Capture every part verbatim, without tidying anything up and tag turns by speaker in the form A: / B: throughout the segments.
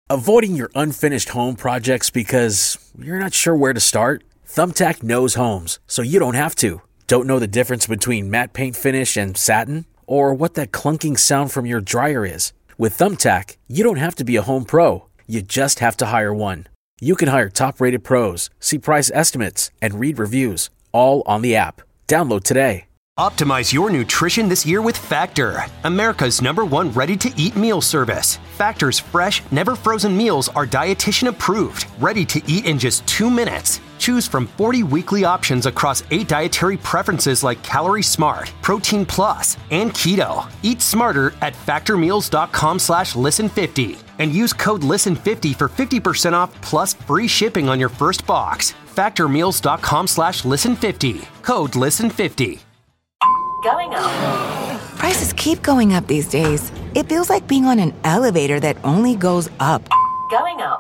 A: Avoiding your unfinished home projects because you're not sure where to start? Thumbtack knows homes, so you don't have to. Don't know the difference between matte paint finish and satin? Or what that clunking sound from your dryer is? With Thumbtack, you don't have to be a home pro. You just have to hire one. You can hire top-rated pros, see price estimates, and read reviews, all on the app. Download today.
B: Optimize your nutrition this year with Factor, America's number one ready-to-eat meal service. Factor's fresh, never-frozen meals are dietitian approved, ready to eat in just two minutes. Choose from forty weekly options across eight dietary preferences like Calorie Smart, Protein Plus, and Keto. Eat smarter at factormeals.com slash listen50and use code listen fifty for fifty percent off plus free shipping on your first box. Factormeals.com slash listen fifty. Code listen fifty.
C: Going up.
D: Prices keep going up these days. It feels like being on an elevator that only goes up.
C: Going up.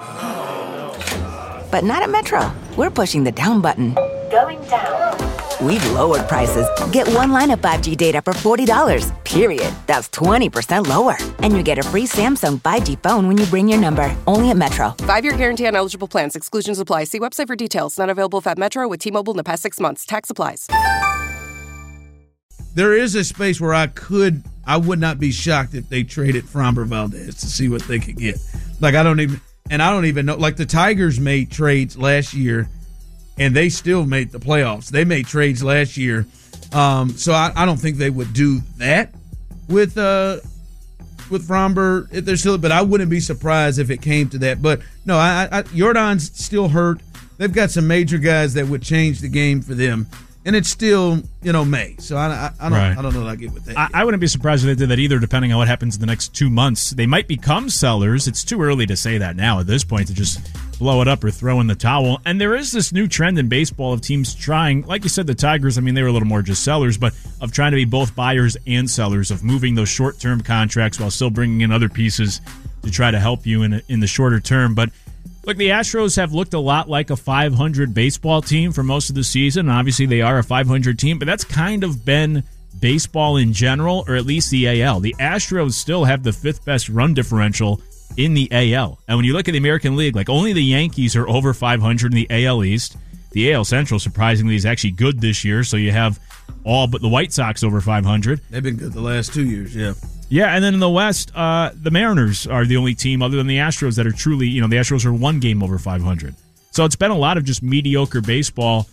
D: But not at Metro. We're pushing the down button.
C: Going down.
D: We've lowered prices. Get one line of five G data for forty dollars, period. That's twenty percent lower. And you get a free Samsung five G phone when you bring your number. Only at Metro.
E: Five-year guarantee on eligible plans. Exclusions apply. See website for details. Not available at Metro with T-Mobile in the past six months. Tax applies.
F: There is a space where I could, I would not be shocked if they traded Framber Valdez to see what they could get. Like, I don't even, and I don't even know, like the Tigers made trades last year and they still made the playoffs. They made trades last year. Um, so I, I don't think they would do that with, uh, with Framber if they're still, but I wouldn't be surprised if it came to that. But no, I, I, Jordan's still hurt. They've got some major guys that would change the game for them. And it's still, you know, May. So I, I, I don't
G: right.
F: I don't know what I get with that.
G: I, I wouldn't be surprised if they did that either, depending on what happens in the next two months. They might become sellers. It's too early to say that now at this point to just blow it up or throw in the towel. And there is this new trend in baseball of teams trying, like you said, the Tigers, I mean, they were a little more just sellers, but of trying to be both buyers and sellers, of moving those short-term contracts while still bringing in other pieces to try to help you in, in the shorter term. But look, the Astros have looked a lot like a five hundred baseball team for most of the season. Obviously, they are a five hundred team, but that's kind of been baseball in general, or at least the A L. The Astros still have the fifth best run differential in the A L. And when you look at the American League, like only the Yankees are over five hundred in the A L East. The A L Central, surprisingly, is actually good this year, so you have all but the White Sox over five hundred.
F: They've been good the last two years, yeah.
G: Yeah, and then in the West, uh, the Mariners are the only team other than the Astros that are truly, you know, the Astros are one game over five hundred. So it's been a lot of just mediocre baseball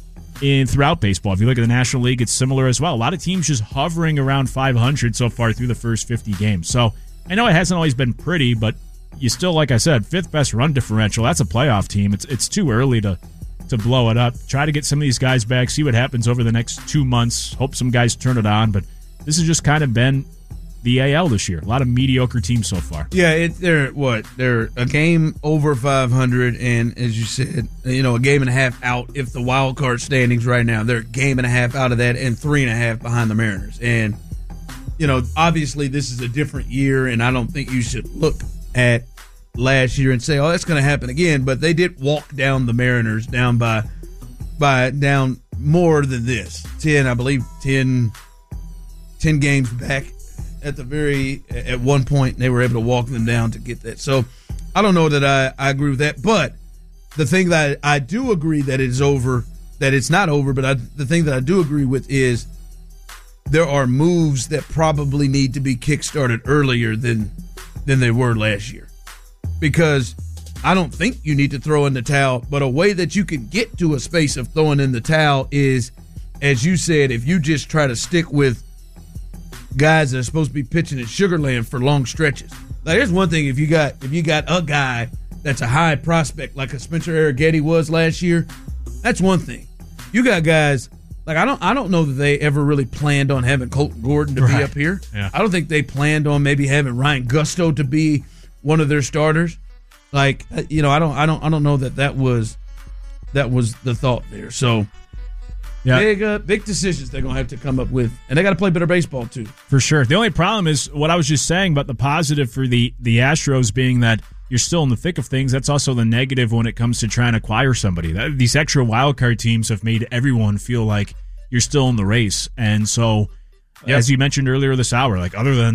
G: in throughout baseball. If you look at the National League, it's similar as well. A lot of teams just hovering around five hundred so far through the first fifty games. So I know it hasn't always been pretty, but you still, like I said, fifth best run differential. That's a playoff team. It's it's too early to to blow it up. Try to get some of these guys back, see what happens over the next two months. Hope some guys turn it on, but this has just kind of been the A L this year. A lot of mediocre teams so far.
F: Yeah, it, they're what? They're a game over five hundred, and as you said, you know, a game and a half out if the wild card standings right now. They're a game and a half out of that and three and a half behind the Mariners. And, you know, obviously this is a different year, and I don't think you should look at last year and say, oh, that's going to happen again. But they did walk down the Mariners down by, by down more than this. ten, I believe, ten, ten games back. At the very, at one point, they were able to walk them down to get that. So I don't know that I, I agree with that. But the thing that I, I do agree that it's over, that it's not over, but I, the thing that I do agree with is there are moves that probably need to be kickstarted earlier than than they were last year. Because I don't think you need to throw in the towel, but a way that you can get to a space of throwing in the towel is, as you said, if you just try to stick with guys that are supposed to be pitching at Sugarland for long stretches. Like, there's one thing if you got if you got a guy that's a high prospect like a Spencer Arrighetti was last year, that's one thing. You got guys like I don't I don't know that they ever really planned on having Colton Gordon to
G: right.
F: be up here.
G: Yeah.
F: I don't think they planned on maybe having Ryan Gusto to be one of their starters. Like, you know, I don't I don't I don't know that that was that was the thought there. So Yeah. Big, uh, big decisions they're going to have to come up with. And they got to play better baseball, too.
G: For sure. The only problem is what I was just saying about the positive for the, the Astros being that you're still in the thick of things. That's also the negative when it comes to trying to acquire somebody. That, these extra wildcard teams have made everyone feel like you're still in the race. And so, yep. as you mentioned earlier this hour, like other than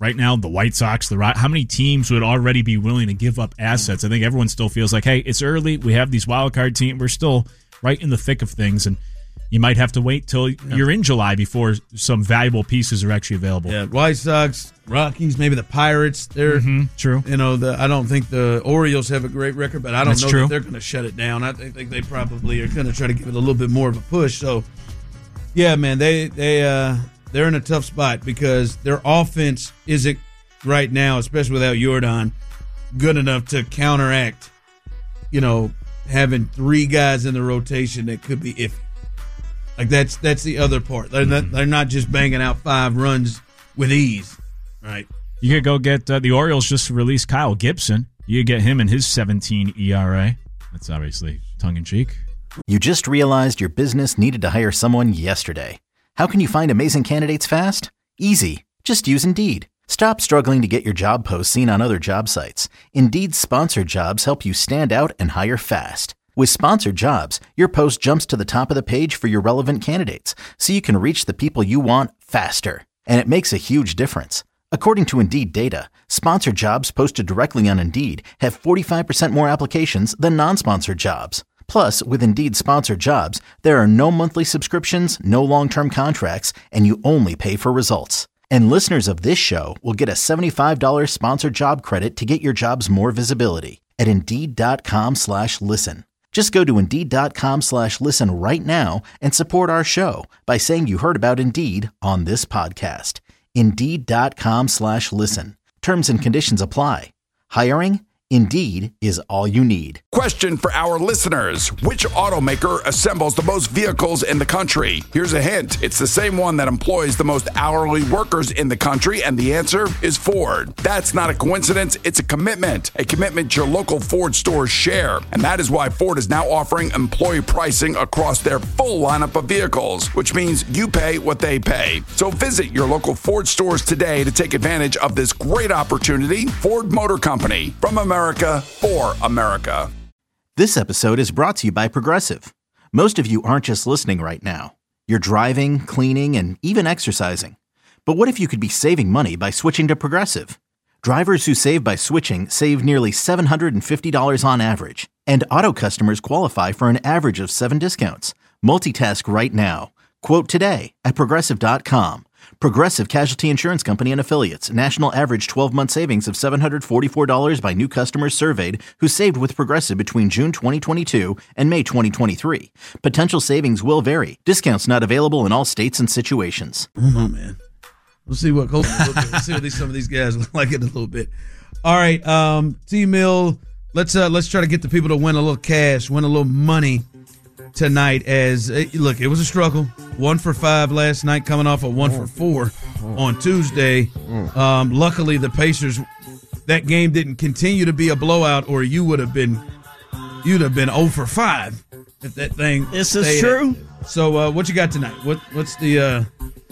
G: right now, the White Sox, the Rock, how many teams would already be willing to give up assets? I think everyone still feels like, hey, it's early. We have these wild card teams. We're still right in the thick of things, and you might have to wait till you're in July before some valuable pieces are actually available.
F: Yeah, White Sox, Rockies, maybe the Pirates. They're
G: mm-hmm, true.
F: You know, the, I don't think the Orioles have a great record, but I don't
G: That's
F: know
G: true.
F: that they're going to shut it down. I think, think they probably are going to try to give it a little bit more of a push. So, yeah, man, they they uh, they're in a tough spot because their offense isn't right now, especially without Yordan, good enough to counteract. You know, having three guys in the rotation that could be iffy. Like, that's that's the other part. They're not, they're not just banging out five runs with ease, right?
G: You could go get uh, the Orioles just released Kyle Gibson. You could get him and his seventeen E R A. That's obviously tongue-in-cheek.
H: You just realized your business needed to hire someone yesterday. How can you find amazing candidates fast? Easy. Just use Indeed. Stop struggling to get your job posts seen on other job sites. Indeed's sponsored jobs help you stand out and hire fast. With sponsored jobs, your post jumps to the top of the page for your relevant candidates, so you can reach the people you want faster. And it makes a huge difference. According to Indeed data, sponsored jobs posted directly on Indeed have forty-five percent more applications than non-sponsored jobs. Plus, with Indeed sponsored jobs, there are no monthly subscriptions, no long-term contracts, and you only pay for results. And listeners of this show will get a seventy-five dollars sponsored job credit to get your jobs more visibility at Indeed.com slash listen. Just go to Indeed.com slash listen right now and support our show by saying you heard about Indeed on this podcast. Indeed.com slash listen. Terms and conditions apply. Hiring? Indeed is all you need.
I: Question for our listeners. Which automaker assembles the most vehicles in the country? Here's a hint. It's the same one that employs the most hourly workers in the country, and the answer is Ford. That's not a coincidence. It's a commitment. A commitment your local Ford stores share. And that is why Ford is now offering employee pricing across their full lineup of vehicles, which means you pay what they pay. So visit your local Ford stores today to take advantage of this great opportunity. Ford Motor Company, from America for America.
H: This episode is brought to you by Progressive. Most of you aren't just listening right now. You're driving, cleaning, and even exercising. But what if you could be saving money by switching to Progressive? Drivers who save by switching save nearly seven hundred fifty dollars on average. And auto customers qualify for an average of seven discounts. Multitask right now. Quote today at Progressive dot com. Progressive Casualty Insurance Company and Affiliates. National average twelve-month savings of seven hundred forty-four dollars by new customers surveyed who saved with Progressive between June twenty twenty-two and May twenty twenty-three. Potential savings will vary. Discounts not available in all states and situations.
F: Oh, man. We'll see what we'll see what these, some of these guys look like in a little bit. All right, um, T-Mill, let's, uh, let's try to get the people to win a little cash, win a little money tonight. As uh, look, it was a struggle. One for five last night, coming off a one for four on Tuesday. Um, luckily, the Pacers, that game didn't continue to be a blowout, or you would have been you'd have been zero for five if that thing.
J: This is true.
F: At. So, uh, what you got tonight? What what's the uh,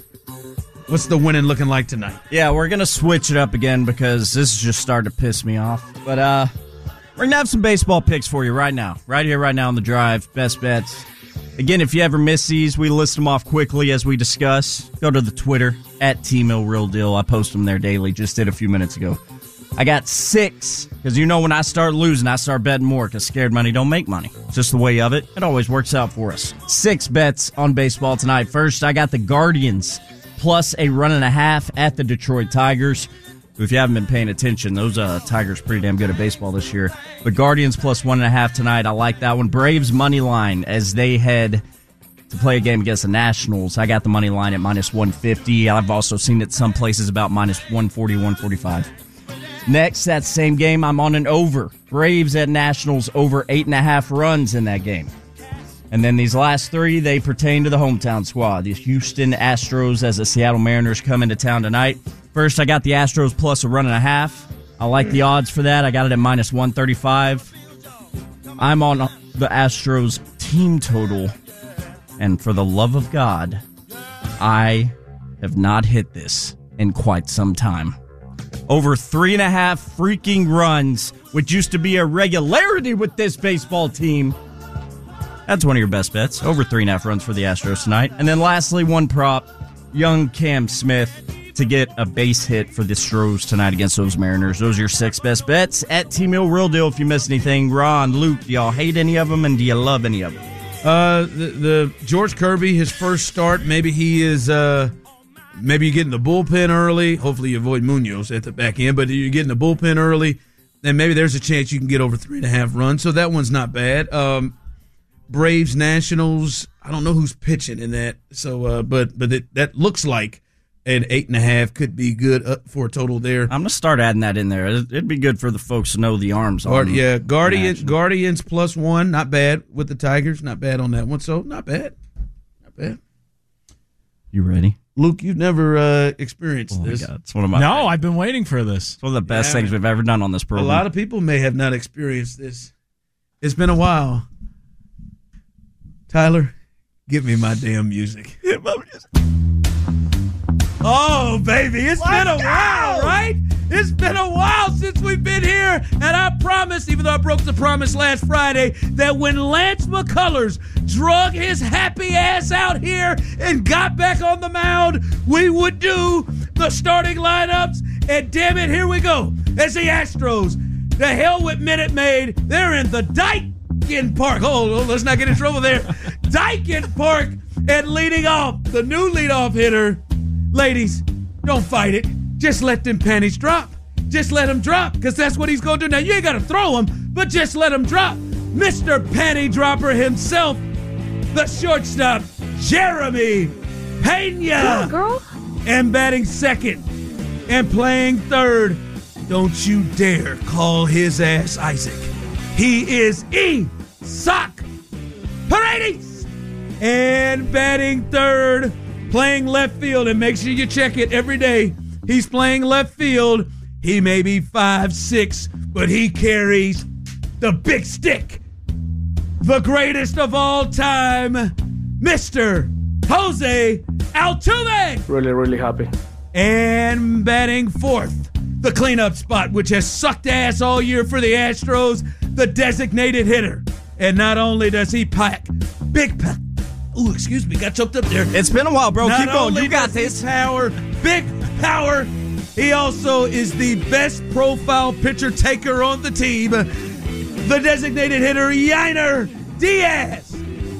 F: what's the winning looking like tonight?
J: Yeah, we're gonna switch it up again because this is just starting to piss me off. But uh. We're going to have some baseball picks for you right now. Right here, right now on the drive. Best bets. Again, if you ever miss these, we list them off quickly as we discuss. Go to the Twitter, at T-Mill Real Deal. I post them there daily. Just did a few minutes ago. I got six, because you know when I start losing, I start betting more, because scared money don't make money. It's just the way of it. It always works out for us. Six bets on baseball tonight. First, I got the Guardians, plus a run and a half at the Detroit Tigers. If you haven't been paying attention, those uh, Tigers pretty damn good at baseball this year. The Guardians plus one and a half tonight. I like that one. Braves money line as they head to play a game against the Nationals. I got the money line at minus one fifty. I've also seen it some places about minus one forty, one forty-five. Next, that same game, I'm on an over. Braves at Nationals over eight and a half runs in that game. And then these last three, they pertain to the hometown squad. The Houston Astros as the Seattle Mariners come into town tonight. First, I got the Astros plus a run and a half. I like the odds for that. I got it at minus one thirty-five. I'm on the Astros team total. And for the love of God, I have not hit this in quite some time. Over three and a half freaking runs, which used to be a regularity with this baseball team. That's one of your best bets. Over three and a half runs for the Astros tonight. And then lastly, one prop, young Cam Smith. to get a base hit for the Stros tonight against those Mariners. Those are your six best bets at T-Mill Real Deal. If you missed anything, Ron, Luke, do y'all hate any of them, and do you love any of them?
F: Uh, the, the George Kirby, his first start, maybe he is, uh, maybe you get in the bullpen early. Hopefully you avoid Munoz at the back end, but you get in the bullpen early, then maybe there's a chance you can get over three and a half runs. So that one's not bad. Um, Braves, Nationals, I don't know who's pitching in that. So, uh, but but it, that looks like an eight and a half could be good up for a total there.
J: I'm gonna start adding that in there. It'd be good for the folks to know the arms.
F: Guard,
J: on
F: yeah, Guardians, Guardians plus one, not bad with the Tigers, not bad on that one. So not bad, not bad.
J: You ready,
F: Luke? You've never uh, experienced
J: oh
F: this.
J: My God, it's one of my
G: no.
J: favorites.
G: I've been waiting for this.
J: It's one of the best
F: Yeah,
J: things we've ever done on this program.
F: A lot of people may have not experienced this. It's been a while. Tyler, give me my damn music. Oh, baby, it's Let's been a go. while, right? It's been a while since we've been here, and I promised, even though I broke the promise last Friday, that when Lance McCullers drug his happy ass out here and got back on the mound, we would do the starting lineups, and damn it, here we go. As the Astros, the hell with Minute Maid, they're in the Daikin Park. Oh, oh, let's not get in trouble there. Daikin Park, and leading off, the new leadoff hitter. Ladies, don't fight it. Just let them panties drop. Just let them drop, because that's what he's going to do. Now, you ain't got to throw him, but just let him drop. Mister Panty Dropper himself, the shortstop, Jeremy Pena.
C: Girl?
F: And batting second and playing third. Don't you dare call his ass Isaac. He is Isaac Paredes. And batting third, playing left field, and make sure you check it every day. He's playing left field. He may be five six, but he carries the big stick. The greatest of all time, Mister Jose Altuve.
K: Really, really happy.
F: And batting fourth, the cleanup spot, which has sucked ass all year for the Astros, the designated hitter. And not only does he pack big pack. Ooh, excuse me, got choked up there.
J: It's been a while, bro.
F: Not
J: Keep going.
F: only
J: You got
F: does
J: this.
F: he power, big power. He also is the best profile pitcher taker on the team. The designated hitter, Yainer Diaz.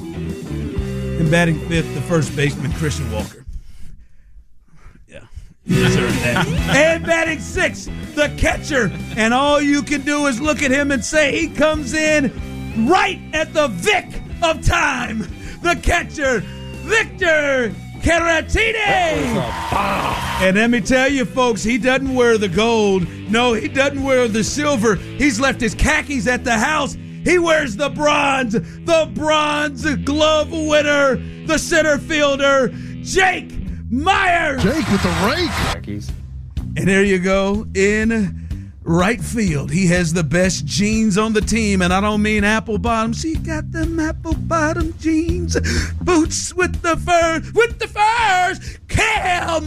F: And batting fifth, the first baseman, Christian Walker. Yeah, you deserve that. And batting sixth, the catcher. And all you can do is look at him and say he comes in right at the Vic of time. The catcher, Victor Caratini. And let me tell you, folks, he doesn't wear the gold. No, he doesn't wear the silver. He's left his khakis at the house. He wears the bronze, the bronze glove winner, the center fielder, Jake Meyer.
L: Jake with the rake. Khakis.
F: And there you go in right field. He has the best jeans on the team, and I don't mean apple bottoms. He got them apple bottom jeans, boots with the fur, with the furs. Cam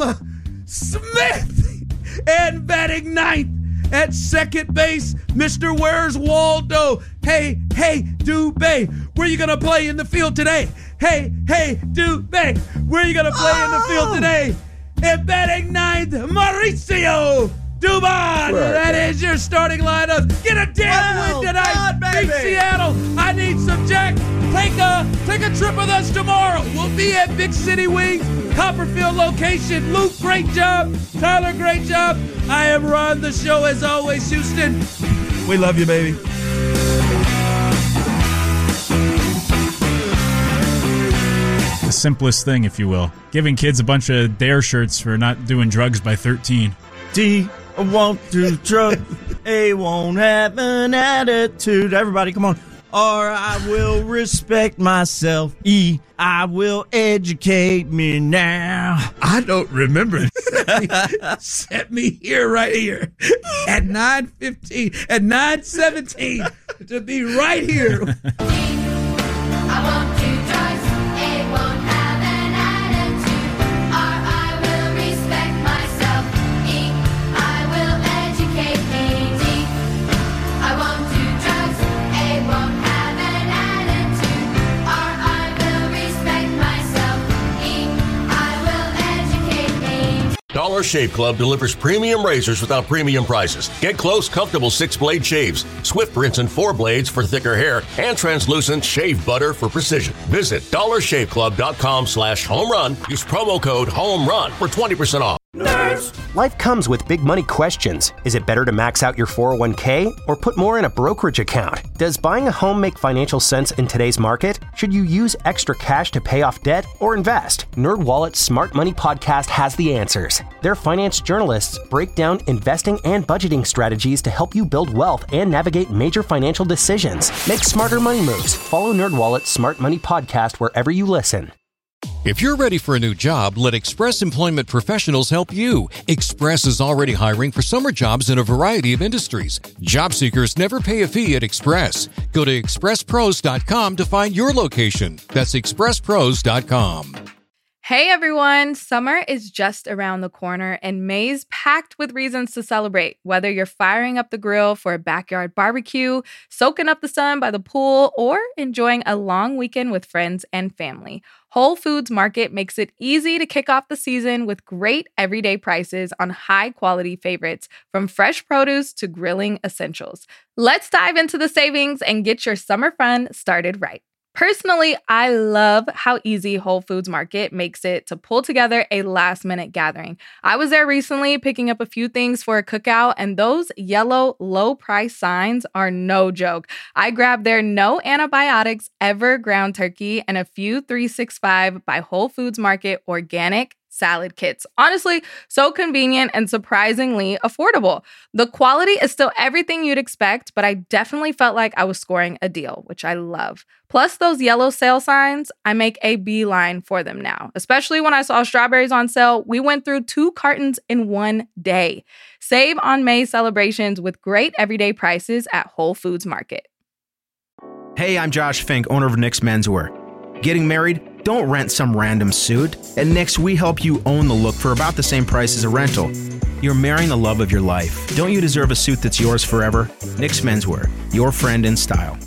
F: Smith, and batting ninth at second base, Mister Where's Waldo? Hey, hey, Dubé, where you gonna play in the field today? Hey, hey, Dubé, where you gonna play oh. in the field today? And batting ninth, Mauricio Dubon. That is your starting lineup. Get a damn well win tonight. God, Beat Seattle. I need some Jack. Take a take a trip with us tomorrow. We'll be at Big City Wings, Copperfield location. Luke, great job. Tyler, great job. I am Ron, the show as always. Houston, we love you, baby.
G: The simplest thing, if you will. Giving kids a bunch of Dare shirts for not doing drugs by thirteen.
J: D won't do drugs. A won't have an attitude. Everybody, come on. Or I will respect myself. E, I will educate me now.
F: I don't remember. Set me, set me here, right here, at nine fifteen, at nine seventeen, to be right here.
M: I want to drugs. A won't have an attitude. R, I will respect myself. E, I will educate me. D, I won't do drugs. A won't have an attitude. R, I will respect myself. E, I will educate me.
K: Dollar Shave Club delivers premium razors without premium prices. Get close, comfortable six-blade shaves, Swift rinse and four blades for thicker hair, and translucent shave butter for precision. Visit dollar shave club dot com slash home run. Use promo code HOME-RUN for twenty percent off.
B: Nerds! Life comes with big money questions. Is it better to max out your four oh one k or put more in a brokerage account? Does buying a home make financial sense in today's market? Should you use extra cash to pay off debt or invest? NerdWallet's Smart Money Podcast has the answers. Their finance journalists break down investing and budgeting strategies to help you build wealth and navigate major financial decisions. Make smarter money moves. Follow NerdWallet's Smart Money Podcast wherever you listen.
N: If you're ready for a new job, let Express Employment Professionals help you. Express is already hiring for summer jobs in a variety of industries. Job seekers never pay a fee at Express. Go to express pros dot com to find your location. That's express pros dot com.
O: Hey everyone, summer is just around the corner and May's packed with reasons to celebrate. Whether you're firing up the grill for a backyard barbecue, soaking up the sun by the pool, or enjoying a long weekend with friends and family, Whole Foods Market makes it easy to kick off the season with great everyday prices on high-quality favorites, from fresh produce to grilling essentials. Let's dive into the savings and get your summer fun started right. Personally, I love how easy Whole Foods Market makes it to pull together a last-minute gathering. I was there recently picking up a few things for a cookout, and those yellow low-price signs are no joke. I grabbed their no antibiotics ever ground turkey and a few three sixty-five by Whole Foods Market organic salad kits. Honestly, so convenient and surprisingly affordable. The quality is still everything you'd expect, but I definitely felt like I was scoring a deal, which I love. Plus those yellow sale signs, I make a beeline for them now. Especially when I saw strawberries on sale, we went through two cartons in one day. Save on May celebrations with great everyday prices at Whole Foods Market.
P: Hey, I'm Josh Fink, owner of Nick's Menswear. Getting married? Don't rent some random suit. At Nick's, we help you own the look for about the same price as a rental. You're marrying the love of your life. Don't you deserve a suit that's yours forever? Nick's Menswear, your friend in style.